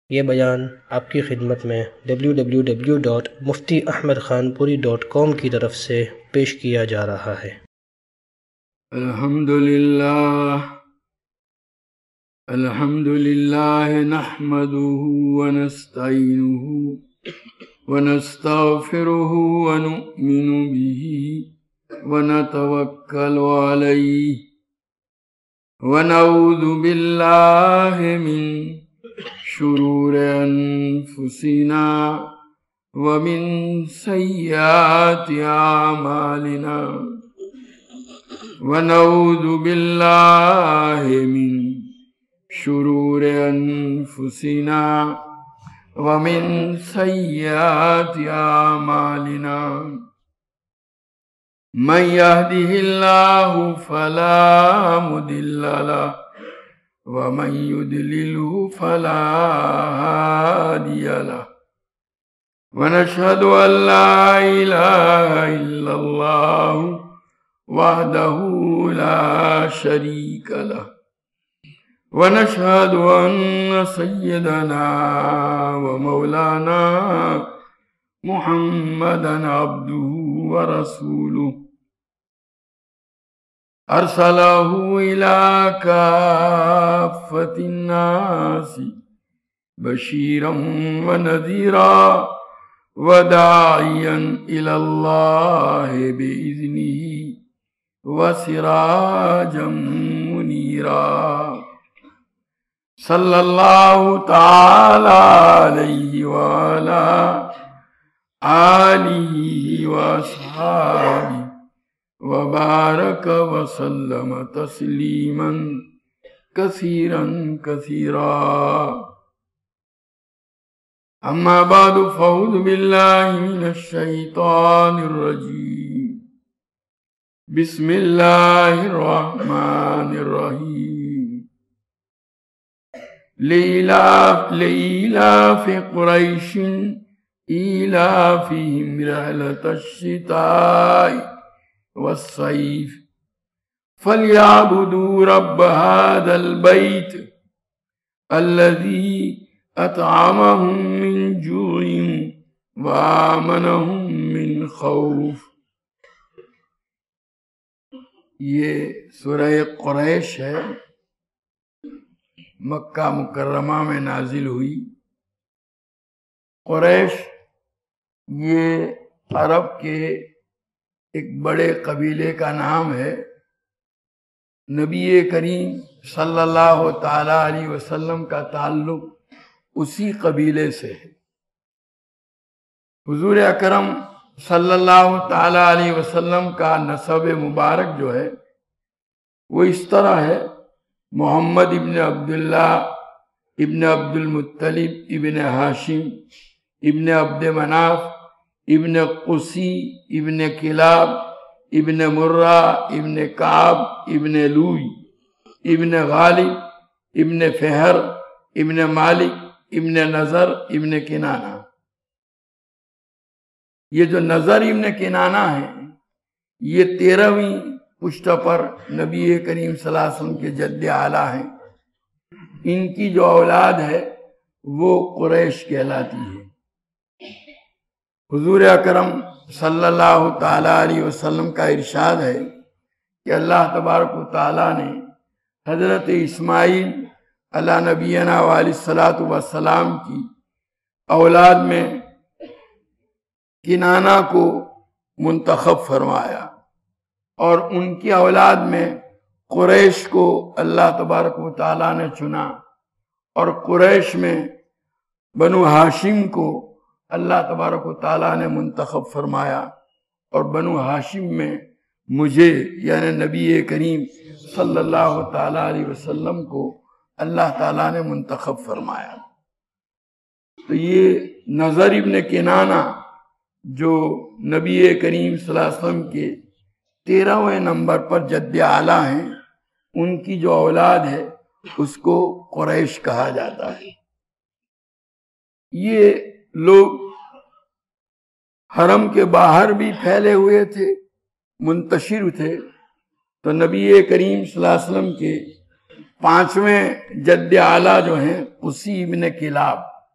یہ بیان آپ کی خدمت میں www.muftiahmedkhanpuri.com کی طرف سے پیش کیا جا رہا ہے۔ الحمد للہ نحمده ونستعینه ونستغفره ونؤمن به ونتوکل علیہ ونعوذ باللہ من شرور انفسنا ومن سیئات اعمالنا ونعوذ باللہ من شرور انفسنا ومن سیئات اعمالنا من يهده الله فلا مضل له ومن يضلله فلا هادي له ونشهد أن لا إله إلا الله وحده لا شريك له ونشهد أن سيدنا ومولانا محمدا عبده ورسوله أرسله إلى كافة الناس بشيرا ونذيرا وداعيا إلى الله بإذنه وسراجا منيرا صلى الله تعالى عليه وعلى آلہ وأصحابہ وبارک وسلم تسلیما کثیرا کثیرا اما بعد فاعوذ باللہ من الشیطان الرجیم بسم اللہ الرحمن الرحیم لإلاف قریش إيلافهم رحلة الشتاء والصيف فليعبدوا رب هذا البيت الذي أطعمهم من جوع وآمنهم من خوف۔ یہ سورہ قریش ہے، مکہ مکرمہ میں نازل ہوئی۔ قریش یہ عرب کے ایک بڑے قبیلے کا نام ہے۔ نبی کریم صلی اللہ تعالی علیہ وسلم کا تعلق اسی قبیلے سے ہے۔ حضور اکرم صلی اللہ تعالی علیہ وسلم کا نسب مبارک جو ہے وہ اس طرح ہے: محمد ابن عبداللہ ابن عبد المطلب ابن ہاشم ابن عبد مناف ابن قسی ابن کلاب ابن مرہ ابن کعب ابن لوئی ابن غالب ابن فہر ابن مالک ابن نظر ابن کنانہ۔ یہ جو نظر ابن کنانہ ہیں یہ 13ویں پشت پر نبی کریم صلی اللہ علیہ وسلم کے جد اعلیٰ ہیں۔ ان کی جو اولاد ہے وہ قریش کہلاتی ہے۔ حضور اکرم صلی اللہ تعالی علیہ وسلم کا ارشاد ہے کہ اللہ تبارک و تعالی نے حضرت اسماعیل علی نبینا علیہ الصلوۃ والسلام کی اولاد میں کنانہ کو منتخب فرمایا، اور ان کی اولاد میں قریش کو اللہ تبارک و تعالی نے چنا، اور قریش میں بنو ہاشم کو اللہ تبارک و تعالیٰ نے منتخب فرمایا، اور بنو ہاشم میں مجھے یعنی نبی کریم صلی اللہ تعالیٰ علیہ وسلم کو اللہ تعالیٰ نے منتخب فرمایا۔ تو یہ نظر ابن کنانہ جو نبی کریم صلی اللہ علیہ وسلم کے 13ویں نمبر پر جد اعلیٰ ہیں، ان کی جو اولاد ہے اس کو قریش کہا جاتا ہے۔ یہ لوگ حرم کے باہر بھی پھیلے ہوئے تھے، منتشر تھے، تو نبی کریم صلی اللہ علیہ وسلم کے 5ویں جد اعلیٰ جو ہیں قسی ابن کلاب،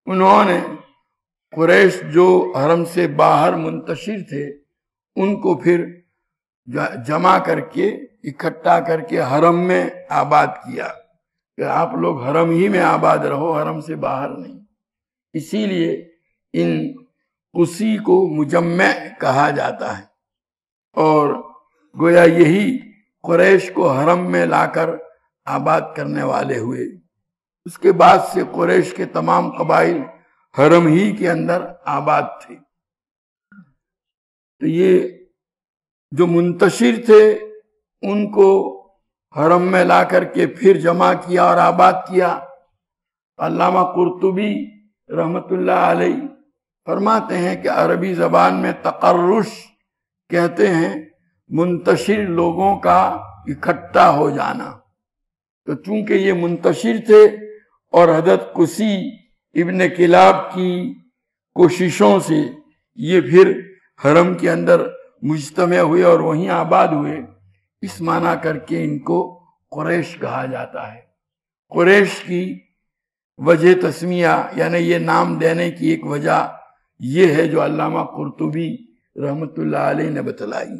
انہوں نے قریش جو حرم سے باہر منتشر تھے ان کو پھر جمع کر کے اکٹھا کر کے حرم میں آباد کیا کہ آپ لوگ حرم ہی میں آباد رہو، حرم سے باہر نہیں۔ اسی لیے ان قصی کو مجمع کہا جاتا ہے، اور گویا یہی قریش کو حرم میں لا کر آباد کرنے والے ہوئے۔ اس کے بعد سے قریش کے تمام قبائل حرم ہی کے اندر آباد تھے۔ تو یہ جو منتشر تھے ان کو حرم میں لا کر کے پھر جمع کیا اور آباد کیا۔ علامہ قرطبی رحمت اللہ علیہ فرماتے ہیں کہ عربی زبان میں تقرش کہتے ہیں منتشر لوگوں کا اکٹھا ہو جانا۔ تو چونکہ یہ منتشر تھے اور حضرت قصی ابن کلاب کی کوششوں سے یہ پھر حرم کے اندر مجتمع ہوئے اور وہیں آباد ہوئے، اس معنی کر کے ان کو قریش کہا جاتا ہے۔ قریش کی وجہ تسمیہ یعنی یہ نام دینے کی ایک وجہ یہ ہے جو علامہ قرطبی رحمت اللہ علیہ نے بتلائی،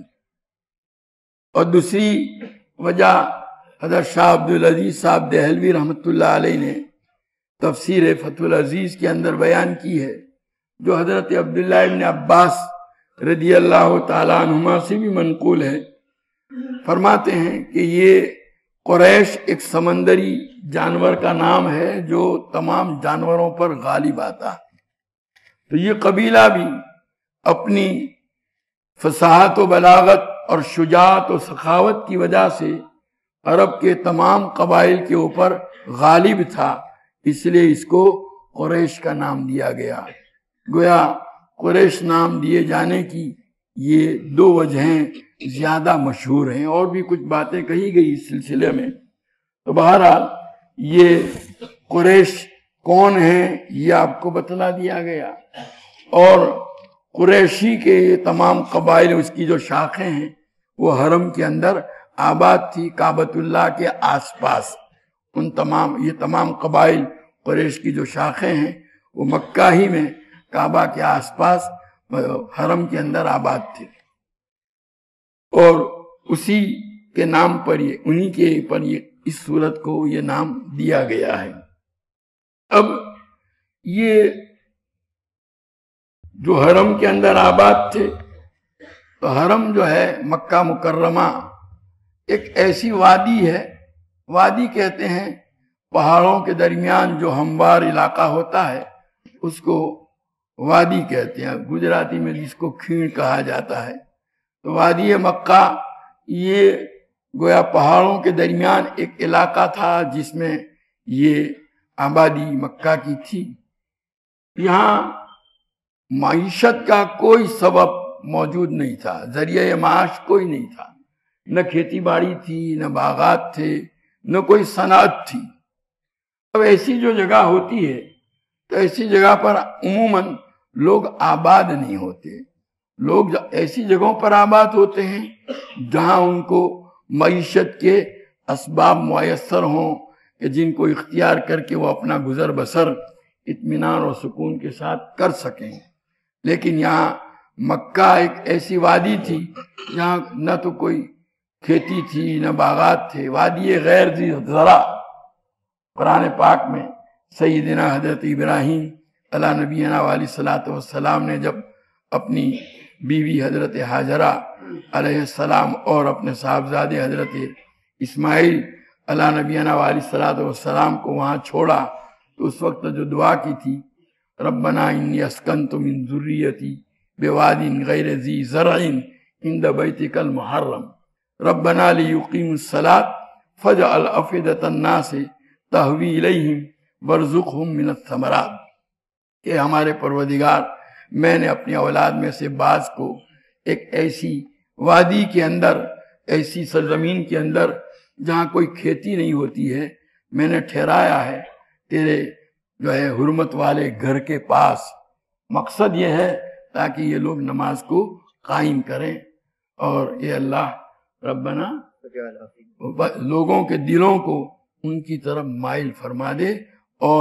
اور دوسری وجہ حضرت شاہ عبدالعزیز صاحب دہلوی رحمت اللہ علیہ نے تفسیر فتح العزیز کے اندر بیان کی ہے، جو حضرت عبداللہ ابن عباس رضی اللہ تعالیٰ عنہما سے بھی منقول ہے۔ فرماتے ہیں کہ یہ قریش ایک سمندری جانور کا نام ہے جو تمام جانوروں پر غالب آتا ہے۔ تو یہ قبیلہ بھی اپنی فصاحت و بلاغت اور شجاعت و سخاوت کی وجہ سے عرب کے تمام قبائل کے اوپر غالب تھا، اس لیے اس کو قریش کا نام دیا گیا۔ گویا قریش نام دیے جانے کی یہ دو وجہیں زیادہ مشہور ہیں، اور بھی کچھ باتیں کہی گئی اس سلسلے میں۔ تو بہرحال یہ قریش کون ہیں یہ آپ کو بتلا دیا گیا، اور قریشی کے یہ تمام قبائل اس کی جو شاخیں ہیں وہ حرم کے اندر آباد تھی، کعبۃ اللہ کے آس پاس۔ یہ تمام قبائل قریش کی جو شاخیں ہیں وہ مکہ ہی میں کعبہ کے آس پاس حرم کے اندر آباد تھے، اور اسی کے نام پر انہی کے پر اس صورت کو یہ نام دیا گیا ہے۔ اب یہ جو حرم کے اندر آباد تھے، تو حرم جو ہے مکہ مکرمہ ایک ایسی وادی ہے، وادی کہتے ہیں پہاڑوں کے درمیان جو ہموار علاقہ ہوتا ہے اس کو وادی کہتے ہیں، گجراتی میں جس کو کھیڑ کہا جاتا ہے۔ تو وادی مکہ یہ گویا پہاڑوں کے درمیان ایک علاقہ تھا جس میں یہ آبادی مکہ کی تھی۔ یہاں معیشت کا کوئی سبب موجود نہیں تھا، ذریعہ معاش کوئی نہیں تھا، نہ کھیتی باڑی تھی، نہ باغات تھے، نہ کوئی صنعت تھی۔ اب ایسی جو جگہ ہوتی ہے تو ایسی جگہ پر عموماً لوگ آباد نہیں ہوتے، لوگ ایسی جگہوں پر آباد ہوتے ہیں جہاں ان کو معیشت کے اسباب میسر ہوں کہ جن کو اختیار کر کے وہ اپنا گزر بسر اطمینان اور سکون کے ساتھ کر سکیں۔ لیکن یہاں مکہ ایک ایسی وادی تھی جہاں نہ تو کوئی کھیتی تھی نہ باغات تھے، وادی غیر ذی زرع۔ قرآن پاک میں سیدنا حضرت ابراہیم علیہ نبینا علیہ الصلوۃ والسلام نے جب اپنی بیوی حضرت ہاجرہ علیہ السلام اور اپنے صاحبزادے حضرت اسماعیل علیہ نبینا علیہ الصلوۃ والسلام کو وہاں چھوڑا تو اس وقت جو دعا کی تھی، ربنا انی اسکنت من ذریتی بواد غیر ذی زرع عند بیتک المحرم ربنا لیقیموا الصلاۃ فاجعل افئدۃ الناس تہوی الیہم وارزقہم من الثمرات، کہ ہمارے پروردگار میں نے اپنی اولاد میں سے بعض کو ایک ایسی وادی کے اندر، ایسی سرزمین کے اندر جہاں کوئی کھیتی نہیں ہوتی ہے، میں نے ٹھہرایا ہے تیرے جو ہے حرمت والے گھر کے پاس۔ مقصد یہ ہے تاکہ یہ لوگ نماز کو قائم کریں، اور یہ اللہ ربنا لوگوں کے دلوں کو ان کی طرف مائل فرما دے اور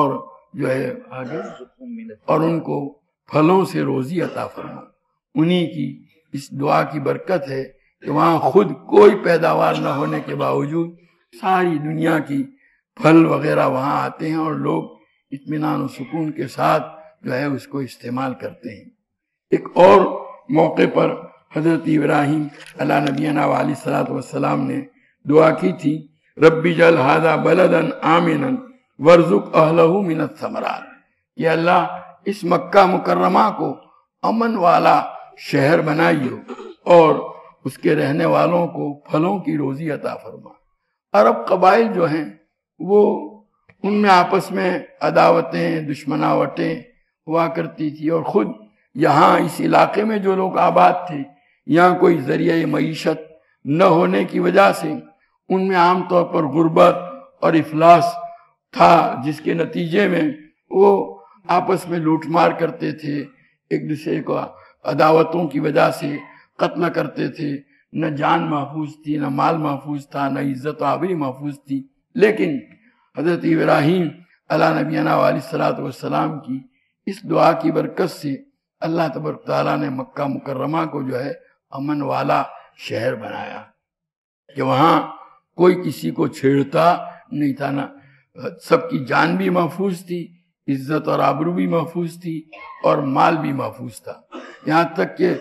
جو ہے آگے اور ان کو پھلوں سے روزی عطا فرما. انہی کی اس دعا کی برکت ہے کہ وہاں خود کوئی پیداوار نہ ہونے کے باوجود ساری دنیا کی پھل وغیرہ وہاں آتے ہیں اور لوگ اطمینان و سکون کے ساتھ جو ہے اس کو استعمال کرتے ہیں. ایک اور موقع پر حضرت ابراہیم علیہ نبینا علیہ الصلوۃ والسلام نے دعا کی تھی رب اجعل ھذا بلدا آمنا وارزق اہلہ من الثمرات، کہ اللہ اس مکہ مکرمہ کو امن والا شہر بنائیو اور اس کے رہنے والوں کو پھلوں کی روزی عطا فرما. عرب قبائل جو ہیں وہ ان میں آپس میں عداوتیں دشمناوٹیں ہوا کرتی تھی، اور خود یہاں اس علاقے میں جو لوگ آباد تھے یہاں کوئی ذریعہ معیشت نہ ہونے کی وجہ سے ان میں عام طور پر غربت اور افلاس تھا، جس کے نتیجے میں وہ آپس میں لوٹ مار کرتے تھے، ایک دوسرے کو عداوتوں کی وجہ سے قتل کرتے تھے. نہ جان محفوظ تھی، نہ مال محفوظ تھا، نہ عزت و آبری محفوظ تھی. لیکن حضرت ابراہیم علیہ نبینا علیہ الصلوۃ والسلام کی اس دعا کی برکت سے اللہ تبارک تعالیٰ نے مکہ مکرمہ کو جو ہے امن والا شہر بنایا کہ وہاں کوئی کسی کو چھیڑتا نہیں تھا، نہ سب کی جان بھی محفوظ تھی، عزت اور آبرو بھی محفوظ تھی، اور مال بھی محفوظ تھا. یہاں تک کہ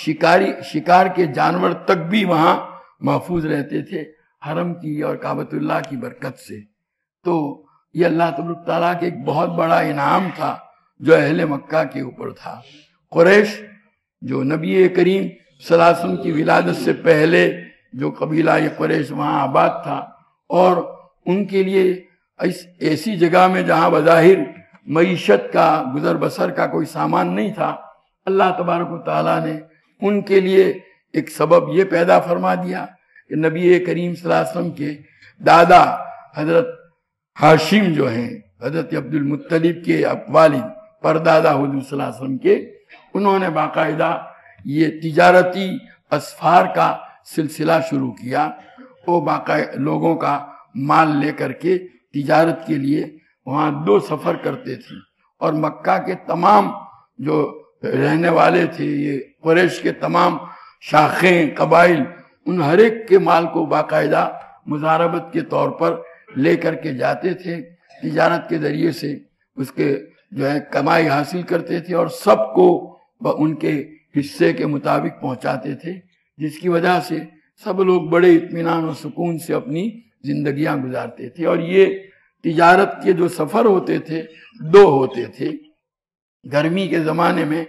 شکار کے جانور تک بھی وہاں محفوظ رہتے تھے حرم کی اور کعبۃ اللہ کی برکت سے. تو یہ اللہ تبارک تعالیٰ کے ایک بہت بڑا انعام تھا جو اہل مکہ کے اوپر تھا. قریش جو نبی کریم صلی اللہ علیہ وسلم کی ولادت سے پہلے جو قبیلہ یہ قریش وہاں آباد تھا، اور ان کے لیے ایسی جگہ میں جہاں بظاہر معیشت کا گزر بسر کا کوئی سامان نہیں تھا، اللہ تبارک و تعالیٰ نے ان کے لیے ایک سبب یہ پیدا فرما دیا کہ نبی کریم صلی اللہ علیہ وسلم کے دادا حضرت ہاشم جو ہیں، حضرت عبد المطلب کے والد پردادا حضور صلی اللہ علیہ وسلم کے، انہوں نے باقاعدہ یہ تجارتی اسفار کا سلسلہ شروع کیا. وہ باقاعدہ لوگوں کا مال لے کر کے تجارت کے لیے وہاں 2 سفر کرتے تھے، اور مکہ کے تمام جو رہنے والے تھے، یہ قریش کے تمام شاخیں قبائل، ان ہر ایک کے مال کو باقاعدہ مزاربت کے طور پر لے کر کے جاتے تھے. تجارت کے ذریعے سے اس کے جو ہے کمائی حاصل کرتے تھے اور سب کو ان کے حصے کے مطابق پہنچاتے تھے، جس کی وجہ سے سب لوگ بڑے اطمینان و سکون سے اپنی زندگیاں گزارتے تھے. اور یہ تجارت کے جو سفر ہوتے تھے 2 ہوتے تھے. گرمی کے زمانے میں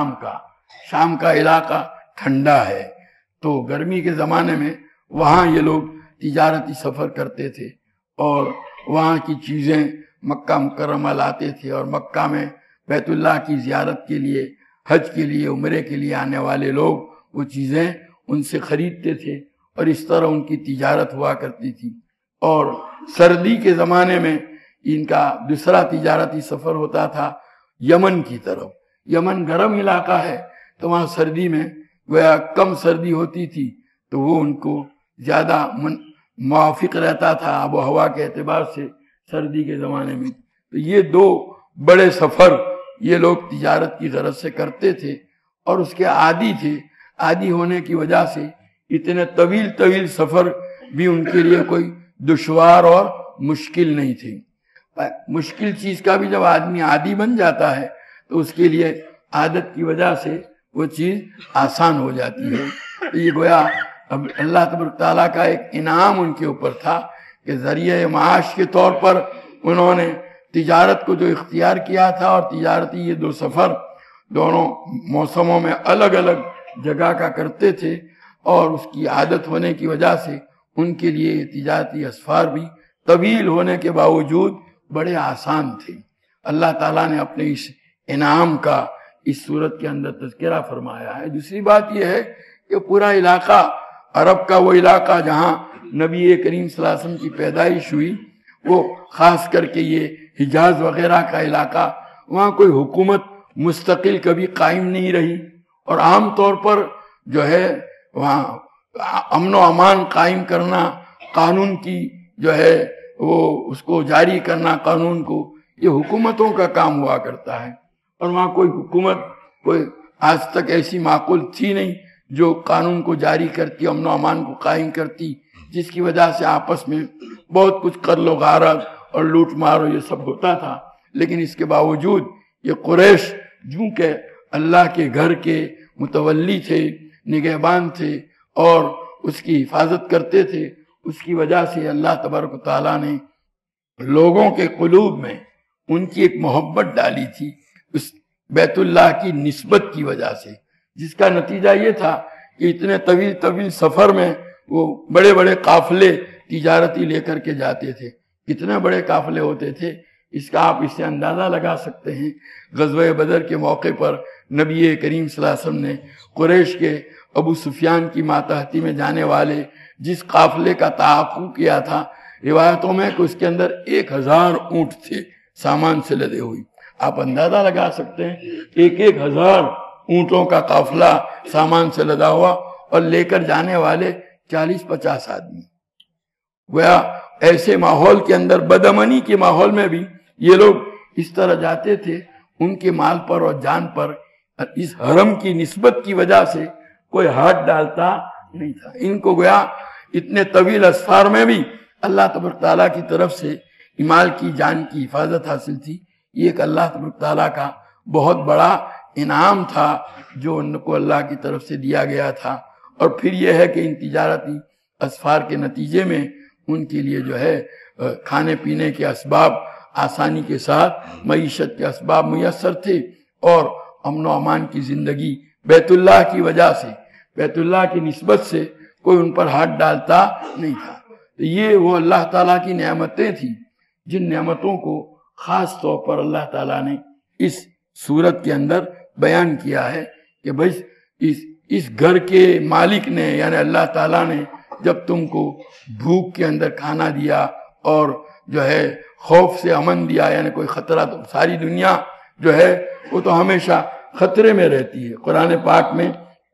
شام کا علاقہ ٹھنڈا ہے، تو گرمی کے زمانے میں وہاں یہ لوگ تجارتی سفر کرتے تھے اور وہاں کی چیزیں مکہ مکرمہ لاتے تھے، اور مکہ میں بیت اللہ کی زیارت کے لیے، حج کے لیے، عمرے کے لیے آنے والے لوگ وہ چیزیں ان سے خریدتے تھے، اور اس طرح ان کی تجارت ہوا کرتی تھی. اور سردی کے زمانے میں ان کا دوسرا تجارتی سفر ہوتا تھا یمن کی طرف. یمن گرم علاقہ ہے، تو وہاں سردی میں گویا کم سردی ہوتی تھی، تو وہ ان کو زیادہ موافق رہتا تھا آب و ہوا کے اعتبار سے سردی کے زمانے میں. تو یہ 2 بڑے سفر یہ لوگ تجارت کی غرض سے کرتے تھے، اور اس کے عادی تھے. عادی ہونے کی وجہ سے اتنے طویل سفر بھی ان کے لیے کوئی دشوار اور مشکل نہیں تھی. مشکل چیز کا بھی جب آدمی عادی بن جاتا ہے تو اس کے لیے عادت کی وجہ سے وہ چیز آسان ہو جاتی ہے. یہ گویا اب اللہ تبارک تعالیٰ کا ایک انعام ان کے اوپر تھا کہ ذریعہ معاش کے طور پر انہوں نے تجارت کو جو اختیار کیا تھا، اور تجارتی یہ 2 سفر دونوں موسموں میں الگ الگ جگہ کا کرتے تھے، اور اس کی عادت ہونے کی وجہ سے ان کے لیے یہ تجارتی اسفار بھی طویل ہونے کے باوجود بڑے آسان تھے. اللہ تعالیٰ نے اپنے اس انعام کا اس صورت کے اندر تذکرہ فرمایا ہے. دوسری بات یہ ہے کہ پورا علاقہ عرب کا، وہ علاقہ جہاں نبی کریم صلی اللہ علیہ وسلم کی پیدائش ہوئی، وہ خاص کر کے یہ حجاز وغیرہ کا علاقہ، وہاں کوئی حکومت مستقل کبھی قائم نہیں رہی، اور عام طور پر جو ہے وہاں امن و امان قائم کرنا، قانون کی جو ہے وہ اس کو جاری کرنا، قانون کو، یہ حکومتوں کا کام ہوا کرتا ہے، اور وہاں کوئی حکومت کوئی آج تک ایسی معقول تھی نہیں جو قانون کو جاری کرتی، امن و امان کو قائم کرتی، جس کی وجہ سے آپس میں بہت کچھ قتل و غارت اور لوٹ مار یہ سب ہوتا تھا۔ لیکن اس کے باوجود یہ قریش چونکہ اللہ کے گھر کے متولی تھے، نگہبان تھے اور اس کی حفاظت کرتے تھے، اس کی وجہ سے اللہ تبارک و تعالیٰ نے لوگوں کے قلوب میں ان کی ایک محبت ڈالی تھی اس بیت اللہ کی نسبت کی وجہ سے، جس کا نتیجہ یہ تھا کہ اتنے طویل طویل سفر میں وہ بڑے بڑے قافلے تجارتی لے کر کے جاتے تھے۔ کتنے بڑے قافلے ہوتے تھے اس کا آپ اس سے اندازہ لگا سکتے ہیں۔ غزوہ بدر کے موقع پر نبی کریم صلی اللہ علیہ وسلم نے قریش کے ابو سفیان کی ماتحتی میں جانے والے جس قافلے کا تعاقب کیا تھا، روایتوں میں کہ اس کے اندر 1000 اونٹ تھے سامان سے لدے ہوئی۔ آپ اندازہ لگا سکتے ہیں 1000 اونٹوں کا قافلہ سامان سے لدا ہوا، اور لے کر جانے والے 40-50 آدمی۔ گویا ایسے ماحول کے اندر، بدامنی کے ماحول میں بھی یہ لوگ اس طرح جاتے تھے، ان کے مال پر اور جان پر اس حرم کی نسبت کی وجہ سے کوئی ہاتھ ڈالتا نہیں تھا۔ ان کو گویا اتنے طویل اسفار میں بھی اللہ تبارک تعالیٰ کی طرف سے مال کی جان کی حفاظت حاصل تھی۔ یہ ایک اللہ تبارک تعالیٰ کا بہت بڑا انعام تھا جو ان کو اللہ کی طرف سے دیا گیا تھا۔ اور پھر یہ ہے کہ ان تجارتی اسفار کے نتیجے میں ان کے لیے جو ہے کھانے پینے کے اسباب آسانی کے ساتھ، معیشت کے اسباب میسر تھے، اور امن و امان کی زندگی بیت اللہ کی وجہ سے، بیت اللہ کی نسبت سے کوئی ان پر ہاتھ ڈالتا نہیں تھا۔ یہ وہ اللہ تعالیٰ کی نعمتیں تھیں جن نعمتوں کو خاص طور پر اللہ تعالیٰ نے اس صورت کے اندر بیان کیا ہے کہ بھئی اس گھر کے مالک نے یعنی اللہ تعالیٰ نے جب تم کو بھوک کے اندر کھانا دیا اور جو ہے خوف سے امن دیا، یعنی کوئی خطرہ، تو ساری دنیا جو ہے وہ تو ہمیشہ خطرے میں رہتی ہے۔ قرآن پاک میں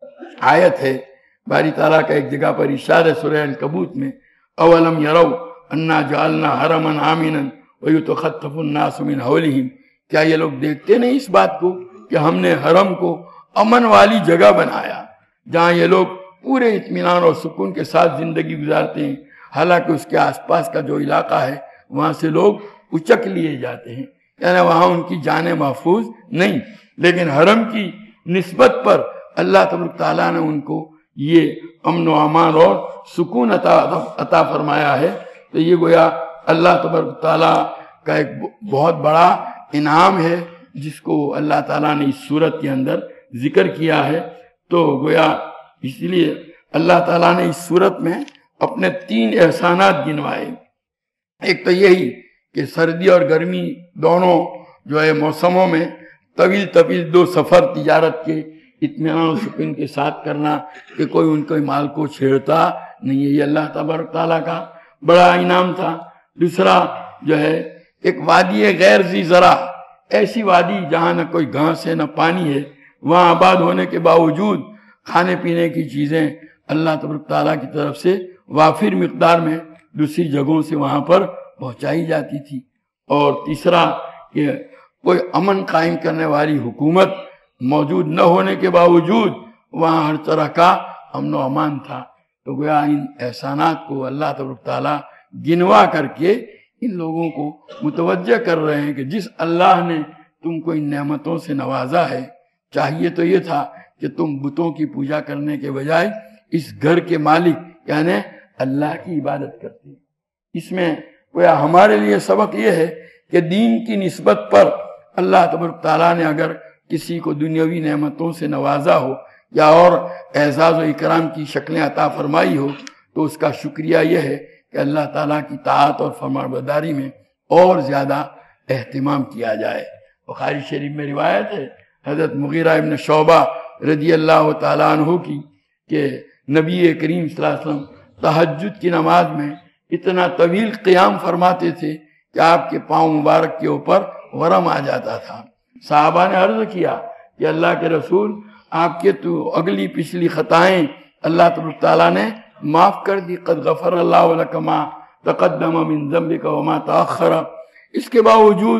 آیت ہے، باری تعالیٰ کا ایک جگہ پر ارشاد ہے سورہ عنکبوت میں، اولم یرو انا جعلنا حرما آمنا ویتخطف الناس من حولہم، کیا یہ لوگ دیکھتے نہیں اس بات کو کہ ہم نے حرم کو امن والی جگہ بنایا جہاں یہ لوگ پورے اطمینان اور سکون کے ساتھ زندگی گزارتے ہیں، حالانکہ اس کے آس پاس کا جو علاقہ ہے وہاں سے لوگ اچک لیے جاتے ہیں، یعنی وہاں ان کی جانیں محفوظ نہیں، لیکن حرم کی نسبت پر اللہ تبارک تعالیٰ نے ان کو یہ امن و امان اور سکون عطا فرمایا ہے۔ تو یہ گویا اللہ تبارک تعالیٰ کا ایک بہت بڑا انعام ہے جس کو اللہ تعالیٰ نے اس صورت کے اندر ذکر کیا ہے۔ تو گویا اس لیے اللہ تعالیٰ نے اس صورت میں اپنے 3 احسانات گنوائے۔ ایک تو یہی کہ سردی اور گرمی دونوں جو ہے موسموں میں طویل 2 سفر تجارت کے اطمینان و سکون کے ساتھ کرنا کہ کوئی ان کے مال کو چھیڑتا نہیں ہے، یہ اللہ تبارک تعالیٰ کا بڑا انعام تھا۔ دوسرا جو ہے ایک وادی غیر ذی زرع، ایسی وادی جہاں نہ کوئی گھاس ہے نہ پانی ہے، وہاں آباد ہونے کے باوجود کھانے پینے کی چیزیں اللہ تبارک تعالیٰ کی طرف سے وافر مقدار میں دوسری جگہوں سے وہاں پر پہنچائی جاتی تھی۔ اور تیسرا کہ کوئی امن قائم کرنے والی حکومت موجود نہ ہونے کے باوجود وہاں ہر طرح کا امن و امان تھا۔ تو گویا ان احسانات کو اللہ تبارک تعالیٰ گنوا کر کے ان لوگوں کو متوجہ کر رہے ہیں کہ جس اللہ نے تم کو ان نعمتوں سے نوازا ہے، چاہیے تو یہ تھا کہ تم بتوں کی پوجا کرنے کے بجائے اس گھر کے مالک یعنی اللہ کی عبادت کرتے۔ اس میں گویا ہمارے لیے سبق یہ ہے کہ دین کی نسبت پر اللہ تبارک تعالیٰ نے اگر کسی کو دنیاوی نعمتوں سے نوازا ہو یا اور اعزاز و اکرام کی شکلیں عطا فرمائی ہو تو اس کا شکریہ یہ ہے کہ اللہ تعالیٰ کی طاعت اور فرمانبرداری میں اور زیادہ اہتمام کیا جائے۔ بخاری شریف میں روایت ہے حضرت مغیرہ ابن شعبہ رضی اللہ تعالیٰ عنہ کی کہ نبی کریم صلی اللہ علیہ وسلم تہجد کی نماز میں اتنا طویل قیام فرماتے تھے کہ آپ کے پاؤں مبارک کے اوپر ورم آ جاتا تھا۔ صحابہ نے عرض کیا کہ اللہ کے رسول، آپ کے تو اگلی پچھلی خطائیں اللہ تبارک تعالیٰ نے معاف کر دی، قد غفر اللہ لک ما تقدم من ذنبک وما تأخر، اس کے باوجود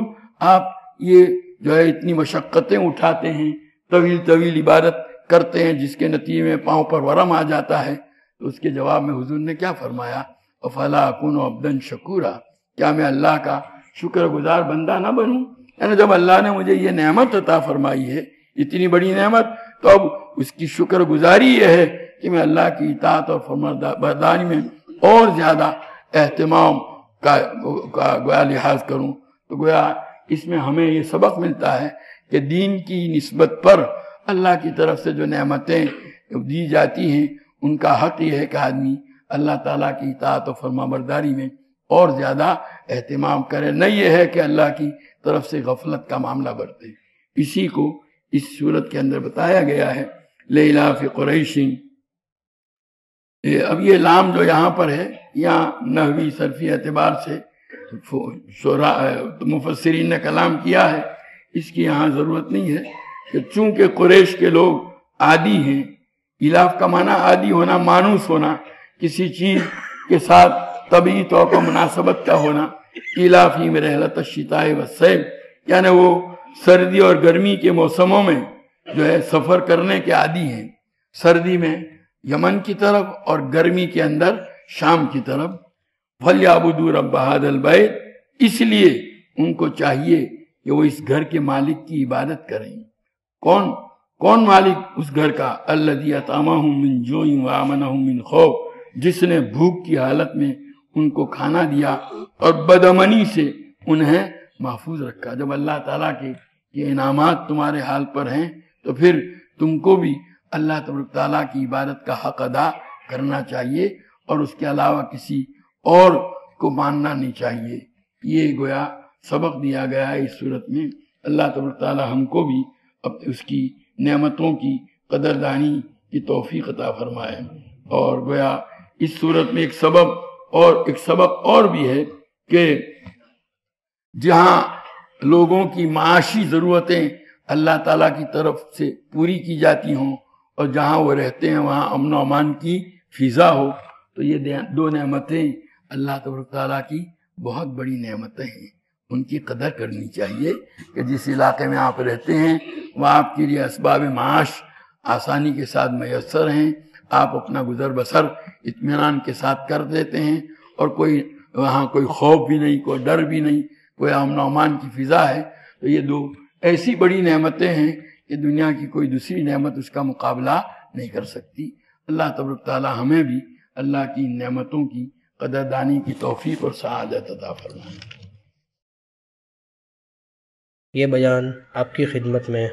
آپ یہ جو ہے اتنی مشقتیں اٹھاتے ہیں، طویل طویل عبادت کرتے ہیں جس کے نتیجے میں پاؤں پر ورم آ جاتا ہے، تو اس کے جواب میں حضور نے کیا فرمایا؟ افلا اکون عبدا شکورا، کیا میں اللہ کا شکر گزار بندہ نہ بنوں؟ یعنی جب اللہ نے مجھے یہ نعمت عطا فرمائی ہے، اتنی بڑی نعمت، تو اب اس کی شکر گزاری یہ ہے کہ میں اللہ کی اطاعت اور فرمانبرداری میں اور زیادہ اہتمام کا گویا لحاظ کروں۔ تو گویا اس میں ہمیں یہ سبق ملتا ہے کہ دین کی نسبت پر اللہ کی طرف سے جو نعمتیں دی جاتی ہیں ان کا حق یہ ہے کہ آدمی اللہ تعالیٰ کی اطاعت و فرمانبرداری میں اور زیادہ اہتمام کرے، نہ یہ ہے کہ اللہ کی طرف سے غفلت کا معاملہ برتے۔ اسی کو اس صورت کے اندر بتایا گیا ہے لإلاف قریش۔ اب یہ لام جو یہاں پر ہے، یہاں نحوی صرفی اعتبار سے مفسرین نے کلام کیا ہے، اس کی یہاں ضرورت نہیں ہے کہ چونکہ قریش کے لوگ عادی ہیں، الاف کا معنی عادی ہونا، مانوس ہونا، کسی چیز کے ساتھ طبعی طور پر مناسبت کا ہونا، الاف ہی میں رحلت الشتاء والصیف، یعنی وہ سردی اور گرمی کے موسموں میں جو ہے سفر کرنے کے عادی ہیں، سردی میں یمن کی طرف اور گرمی کے اندر شام کی طرف۔ فَلْيَعْبُدُوا رَبَّ هَذَا الْبَيْتِ، اس لیے ان کو چاہیے کہ وہ اس گھر کے مالک کی عبادت کریں۔ کون مالک اس گھر کا؟ الَّذِي أَطْعَمَهُم مِّن جُوعٍ وَآمَنَهُم مِّن خَوْفٍ، جس نے بھوک کی حالت میں ان کو کھانا دیا اور بدامنی سے انہیں محفوظ رکھا۔ جب اللہ تعالیٰ کے یہ انعامات تمہارے حال پر ہیں تو پھر تم کو بھی اللہ تبارک تعالیٰ کی عبادت کا حق ادا کرنا چاہیے اور اس کے علاوہ کسی اور کو ماننا نہیں چاہیے۔ یہ گویا سبق دیا گیا ہے اس صورت میں۔ اللہ تبارک تعالیٰ ہم کو بھی اس کی نعمتوں کی قدردانی کی توفیق عطا فرمائے۔ اور گویا اس صورت میں ایک سبق اور بھی ہے کہ جہاں لوگوں کی معاشی ضرورتیں اللہ تعالیٰ کی طرف سے پوری کی جاتی ہوں اور جہاں وہ رہتے ہیں وہاں امن و امان کی فضا ہو، تو یہ دو نعمتیں اللہ تبارک تعالیٰ کی بہت بڑی نعمتیں ہیں، ان کی قدر کرنی چاہیے کہ جس علاقے میں آپ رہتے ہیں وہاں آپ کے لیے اسباب معاش آسانی کے ساتھ میسر ہیں، آپ اپنا گزر بسر اطمینان کے ساتھ کر دیتے ہیں اور وہاں کوئی خوف بھی نہیں، کوئی ڈر بھی نہیں، کوئی امن و امان کی فضا ہے۔ تو یہ دو ایسی بڑی نعمتیں ہیں کہ دنیا کی کوئی دوسری نعمت اس کا مقابلہ نہیں کر سکتی۔ اللہ تبارک تعالی ہمیں بھی اللہ کی نعمتوں کی قدردانی کی توفیق اور سعادت عطا فرمائے۔ یہ بیان آپ کی خدمت میں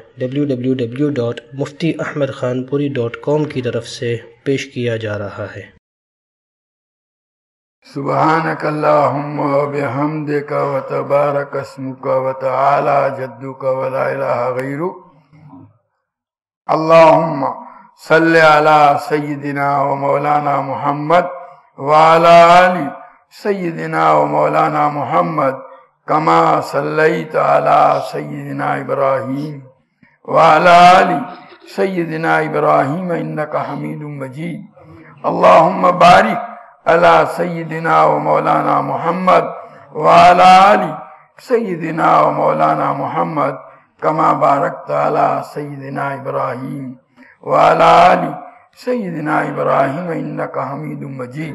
www.muftiahmedkhanpuri.com کی طرف سے پیش کیا جا رہا ہے۔ سبحانک اللہم وبحمدک وتبارک اسمک وتعالی جدک ولا الہ غیرک۔ اللہم صلی علی سیدنا و مولانا محمد وعلی آل سیدنا و مولانا محمد کما صلیت علی سیدنا ابراہیم وعلی آل سیدنا ابراہیم انک حمید مجید۔ اللہم بارک علی سیدنا و مولانا محمد وعلی آل سیدنا و مولانا محمد کما بارکت علی سیدنا ابراہیم وعلی آل سیدنا ابراہیم انک حمید مجید۔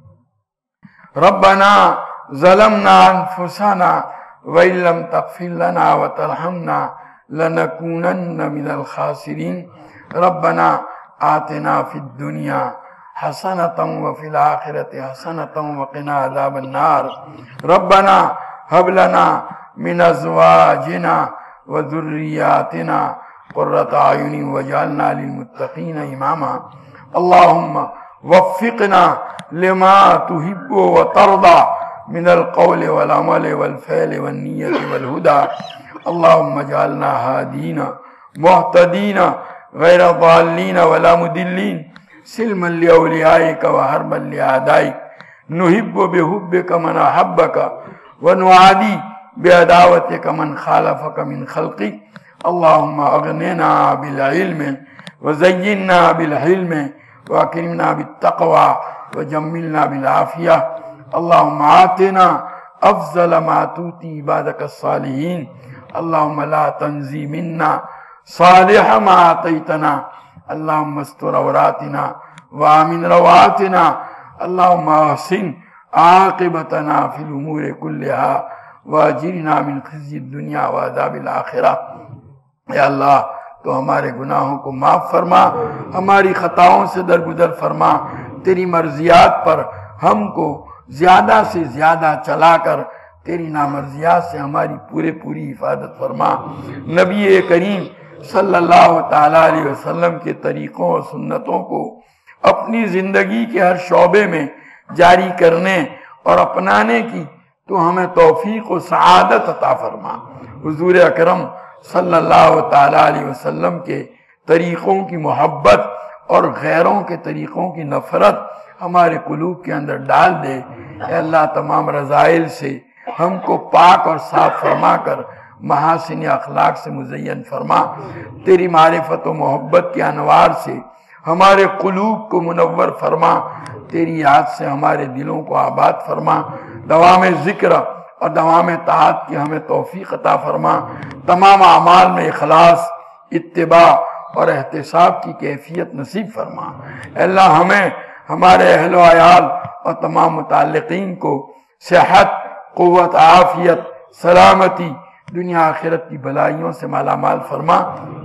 ربنا ظلمنا انفسنا وان لم تغفر لنا وترحمنا لنکونن من الخاسرین۔ ربنا آتنا فی الدنیا حسنۃ وفی الآخرۃ حسنۃ وقنا عذاب النار۔ ربنا هب لنا من ازواجنا وذریاتنا قرۃ اعین واجعلنا للمتقین اماما۔ اللہم وفقنا لما تحب وترضى من القول والعمل والفعل والنیت والہدى۔ اللہم اجعلنا ہادین مہتدین غیر ضالین ولا مدلین، سلما لأولیائک وحربا لأعدائک، نحب بحبک من احبک ونعادی بعداوتک من خالفک من خلقک۔ اللہم اغننا بالعلم وزیننا بالحلم واکرمنا بالتقوى وجملنا بالعافیہ۔ اللہم آتنا افضل ما توتی عبادک الصالحین اللہم لا تنزی منا صالح ما آتیتنا اللہم استر عوراتنا وآمن رواتنا اللہم احسن عاقبتنا فی الامور کلہا واجرنا من خزی الدنیا وعذاب الآخرہ۔ اے اللہ تو ہمارے گناہوں کو معاف فرما، ہماری خطاؤں سے درگزر فرما، تیری مرضیات پر ہم کو زیادہ سے زیادہ چلا کر تیری نامرضیات سے ہماری پوری حفاظت فرما۔ نبی کریم صلی اللہ تعالیٰ علیہ وسلم کے طریقوں اور سنتوں کو اپنی زندگی کے ہر شعبے میں جاری کرنے اور اپنانے کی تو ہمیں توفیق و سعادت عطا فرما۔ حضور اکرم صلی اللہ تعالیٰ علیہ وسلم کے طریقوں کی محبت اور غیروں کے طریقوں کی نفرت ہمارے قلوب کے اندر ڈال دے۔ اے اللہ تمام رذائل سے ہم کو پاک اور صاف فرما کر محاسن اخلاق سے مزین فرما۔ تیری معرفت و محبت کے انوار سے ہمارے قلوب کو منور فرما، تیری یاد سے ہمارے دلوں کو آباد فرما۔ دوام ذکر اور دوام طاعت کی ہمیں توفیق عطا فرما۔ تمام اعمال میں اخلاص، اتباع اور احتساب کی کیفیت نصیب فرما۔ اے اللہ ہمیں، ہمارے اہل و عیال اور تمام متعلقین کو صحت، قوت، عافیت، سلامتی، دنیا آخرت کی بھلائیوں سے مالا مال فرما۔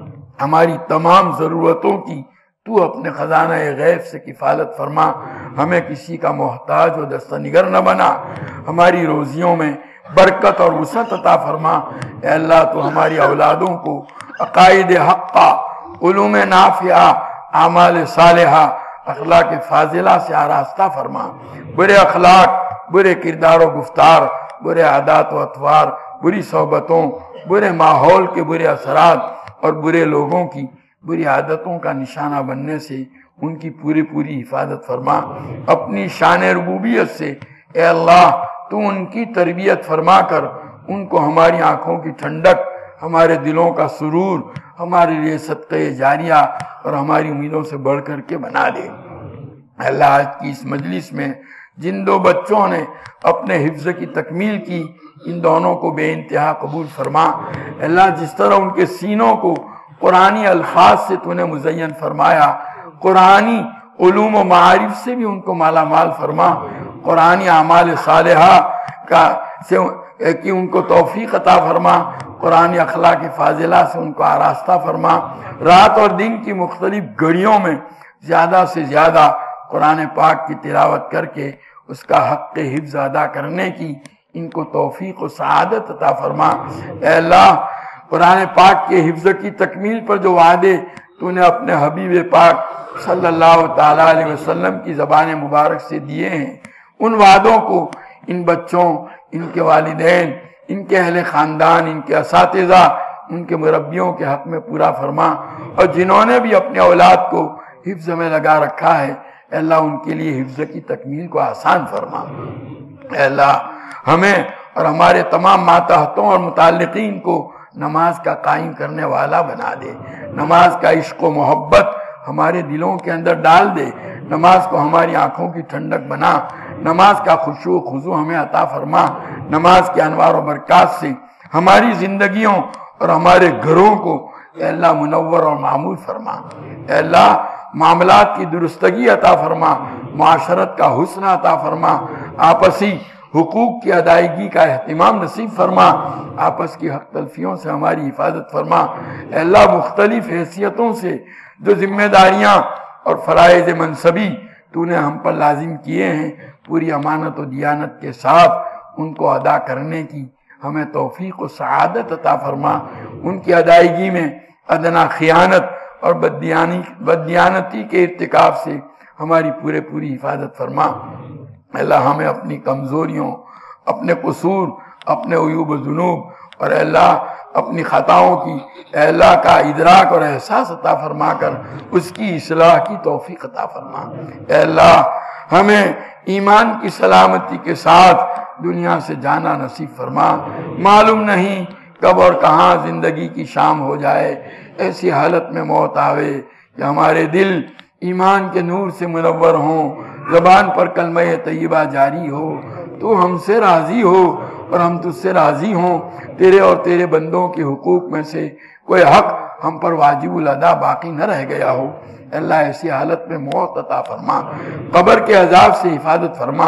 ہماری تمام ضرورتوں کی تو اپنے خزانہ غیب سے کفالت فرما۔ ہمیں کسی کا محتاج و دستنگر نہ بنا۔ ہماری روزیوں میں برکت اور وسعت عطا فرما۔ اے اللہ تو ہماری اولادوں کو عقائد حقہ، علوم نافعہ، اعمال صالحہ، اخلاق فاضلہ سے آراستہ فرما۔ برے اخلاق، برے کردار و گفتار، برے عادات و اطوار، بری صحبتوں، برے ماحول کے برے اثرات اور برے لوگوں کی بری عادتوں کا نشانہ بننے سے ان کی پوری حفاظت فرما۔ اپنی شان ربوبیت سے اے اللہ تو ان کی تربیت فرما کر ان کو ہماری آنکھوں کی ٹھنڈک، ہمارے دلوں کا سرور، ہمارے لیے صدقہ جاریہ اور ہماری امیدوں سے بڑھ کر کے بنا دے۔ اے اللہ آج کی اس مجلس میں جن دو بچوں نے اپنے حفظ کی تکمیل کی، ان دونوں کو بے انتہا قبول فرما۔ اے اللہ جس طرح ان کے سینوں کو قرآنی الفاظ سے تو نے مزین فرمایا، قرآنی علوم و معارف سے بھی ان کو مالا مال فرما۔ قرآنی اعمال صالحہ کی ان کو توفیق عطا فرما۔ قرآنی اخلاق فاضلہ سے ان کو آراستہ فرما۔ رات اور دن کی مختلف گھڑیوں میں زیادہ سے زیادہ قرآن پاک کی تلاوت کر کے اس کا حق حفظ ادا کرنے کی ان کو توفیق و سعادت عطا فرما۔ اے اللہ قرآن پاک کے حفظ کی تکمیل پر جو وعدے تو نے اپنے حبیب پاک صلی اللہ تعالیٰ علیہ وسلم کی زبان مبارک سے دیے ہیں، ان وعدوں کو ان بچوں، ان کے والدین، ان کے اہل خاندان، ان کے اساتذہ، ان کے مربیوں کے حق میں پورا فرما۔ اور جنہوں نے بھی اپنے اولاد کو حفظ میں لگا رکھا ہے، اے اللہ ان کے لیے حفظ کی تکمیل کو آسان فرما۔ اے اللہ ہمیں اور ہمارے تمام ماتحتوں اور متعلقین کو نماز کا قائم کرنے والا بنا دے۔ نماز کا عشق و محبت ہمارے دلوں کے اندر ڈال دے۔ نماز کو ہماری آنکھوں کی ٹھنڈک بنا۔ نماز کا خشوع و خضوع ہمیں عطا فرما۔ نماز کے انوار و برکات سے ہماری زندگیوں اور ہمارے گھروں کو اے اللہ منور اور معمور فرما۔ اے اللہ معاملات کی درستگی عطا فرما، معاشرت کا حسن عطا فرما، آپسی حقوق کی ادائیگی کا اہتمام نصیب فرما، آپس کی حق تلفیوں سے ہماری حفاظت فرما۔ اے اللہ مختلف حیثیتوں سے جو ذمہ داریاں اور فرائض منصبی تو نے ہم پر لازم کیے ہیں، پوری امانت و دیانت کے ساتھ ان کو ادا کرنے کی ہمیں توفیق و سعادت عطا فرما۔ ان کی ادائیگی میں ادنا خیانت اور بددیانتی کے ارتکاب سے ہماری پوری حفاظت فرما۔ اللہ ہمیں اپنی کمزوریوں، اپنے قصور، اپنے عیوب و ذنوب اور اللہ اپنی خطاؤں کی اے اللہ کا ادراک اور احساس عطا فرما کر اس کی اصلاح کی توفیق عطا فرما۔ اے اللہ ہمیں ایمان کی سلامتی کے ساتھ دنیا سے جانا نصیب فرما۔ معلوم نہیں کب اور کہاں زندگی کی شام ہو جائے، ایسی حالت میں موت آوے کہ ہمارے دل ایمان کے نور سے منور ہوں، زبان پر کلمہ طیبہ جاری ہو، تو ہم سے راضی ہو اور ہم تجھ سے راضی ہوں، تیرے اور تیرے بندوں کے حقوق میں سے کوئی حق ہم پر واجب الادا باقی نہ رہ گیا ہو۔ اللہ ایسی حالت میں موت عطا فرما، قبر کے عذاب سے حفاظت فرما،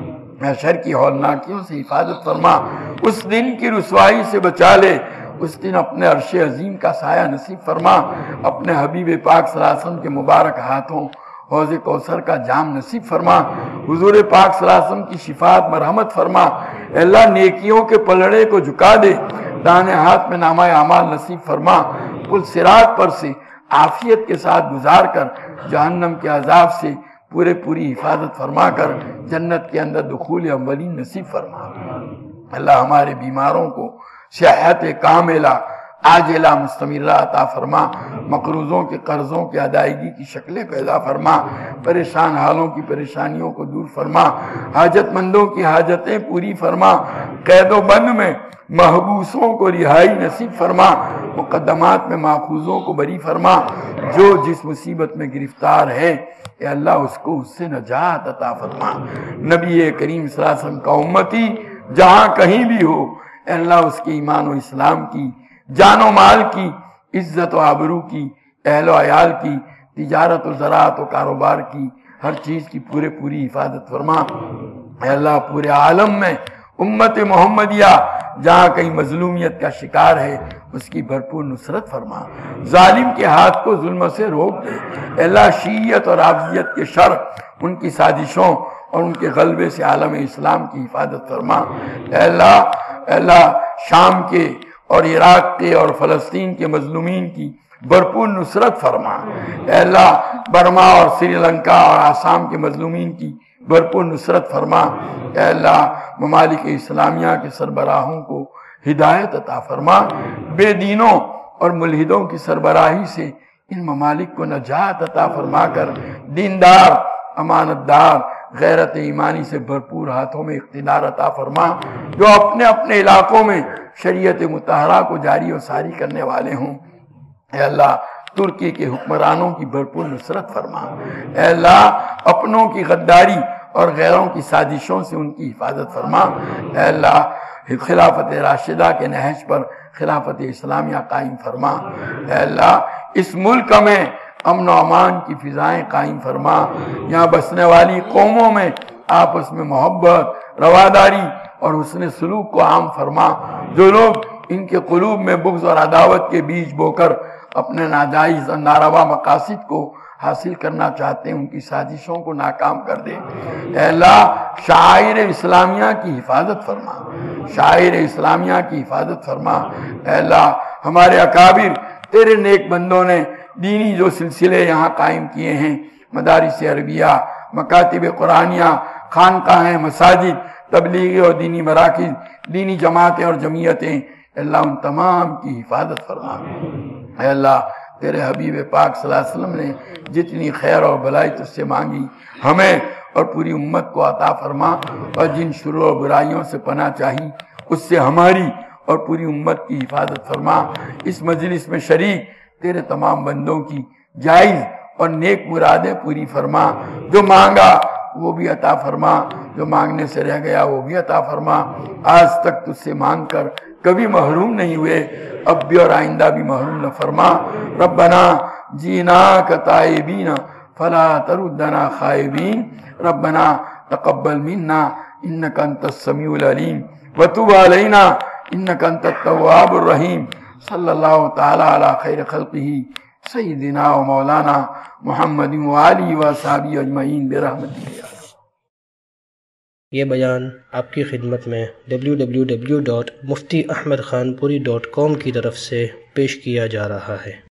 محشر کی ہولناکیوں سے حفاظت فرما، اس دن کی رسوائی سے بچا لے، اس دن اپنے عرش عظیم کا سایہ نصیب فرما، اپنے حبیب پاک صلی اللہ علیہ وسلم کے مبارک ہاتھوں حوض کوثر کا جام نصیب فرما، حضور پاک صلی اللہ علیہ وسلم کی شفاعت مرحمت فرما۔ اے اللہ نیکیوں کے پلڑے کو جھکا دے، دانے ہاتھ میں نامہ اعمال نصیب فرما، پل صراط پر سے عافیت کے ساتھ گزار کر جہنم کے عذاب سے پوری حفاظت فرما کر جنت کے اندر دخول اولین نصیب فرما۔ اللہ ہمارے بیماروں کو صحت کاملہ عاجلہ مستمرہ عطا فرما، مقروضوں کے قرضوں کی ادائیگی کی شکلیں پیدا فرما، پریشان حالوں کی پریشانیوں کو دور فرما، حاجت مندوں کی حاجتیں پوری فرما، قید و بند میں محبوسوں کو رہائی نصیب فرما، مقدمات میں ماخوذوں کو بری فرما، جو جس مصیبت میں گرفتار ہے اے اللہ اس کو اس سے نجات عطا فرما۔ نبی کریم صلی اللہ علیہ وسلم کا امتی جہاں کہیں بھی ہو اے اللہ اس کے ایمان و اسلام کی، جان و مال کی، عزت و آبرو کی، اہل و عیال کی، تجارت و زراعت و کاروبار کی، ہر چیز کی پوری حفاظت فرما۔ اے اللہ پورے عالم میں امت محمدیہ جہاں کہیں مظلومیت کا شکار ہے اس کی بھرپور نصرت فرما، ظالم کے ہاتھ کو ظلم سے روک دے۔ اے اللہ شیعیت اور رافضیت کے شر، ان کی سازشوں اور ان کے غلبے سے عالم اسلام کی حفاظت فرما۔ اے اللہ شام کے اور عراق کے اور فلسطین کے مظلومین کی بھرپور نصرت فرما۔ اے اللہ برما اور سری لنکا اور آسام کے مظلومین کی بھرپور نصرت فرما۔ اے اللہ ممالک اسلامیہ کے سربراہوں کو ہدایت عطا فرما، بے دینوں اور ملحدوں کی سربراہی سے ان ممالک کو نجات عطا فرما کر دیندار، امانت دار، غیرت ایمانی سے بھرپور ہاتھوں میں اقتدار عطا فرما، جو اپنے اپنے علاقوں میں شریعت مطہرہ کو جاری و ساری کرنے والے ہوں۔ اے اللہ ترکی کے حکمرانوں کی بھرپور نصرت فرما۔ اے اللہ اپنوں کی غداری اور غیروں کی سازشوں سے ان کی حفاظت فرما۔ اے اللہ خلافت راشدہ کے نہج پر خلافت اسلامیہ قائم فرما۔ اے اللہ اس ملک میں امن و امان کی فضائیں قائم فرما، یہاں بسنے والی قوموں میں آپس میں محبت، رواداری اور حسن سلوک کو عام فرما۔ جو لوگ ان کے قلوب میں بغض اور عداوت کے بیج بو کر اپنے ناجائز اور ناروا مقاصد کو حاصل کرنا چاہتے ہیں ان کی سازشوں کو ناکام کر دے۔ اے اللہ شعائر اسلامیہ کی حفاظت فرما، شعائر اسلامیہ کی حفاظت فرما۔ اے اللہ ہمارے اکابر تیرے نیک بندوں نے دینی جو سلسلے یہاں قائم کیے ہیں، مدارس عربیہ، مکاتب قرآنیہ، خانقاہیں، مساجد، تبلیغی اور دینی مراکز، دینی جماعتیں اور جمعیتیں، اللہ ان تمام کی حفاظت فرما۔ اے اللہ تیرے حبیب پاک صلی اللہ علیہ وسلم نے جتنی خیر اور بلائی تجھ سے مانگی ہمیں اور پوری امت کو عطا فرما، اور جن شرور اور برائیوں سے پناہ چاہی اس سے ہماری اور پوری امت کی حفاظت فرما۔ اس مجلس میں شریک تیرے تمام بندوں کی جائز اور نیک مرادیں پوری فرما، جو مانگا وہ بھی عطا فرما، جو مانگنے سے رہ گیا وہ بھی عطا فرما۔ آج تک تجھ سے مانگ کر کبھی محروم نہیں ہوئے، اب بھی اور آئندہ بھی محروم نہ فرما۔ ربنا جیناک تائبین فلا تردنا خائبین، ربنا تقبل منا انک انت السمیع العلیم وتب علینا انک انت التواب الرحیم۔ صلی اللہ تعالی علی خیر خلقہ سیدنا و مولانا محمد وآلہ وصحبہ اجمعین برحمتہ۔ یہ بیان آپ کی خدمت میں www.muftiahmedkhanpuri.com کی طرف سے پیش کیا جا رہا ہے۔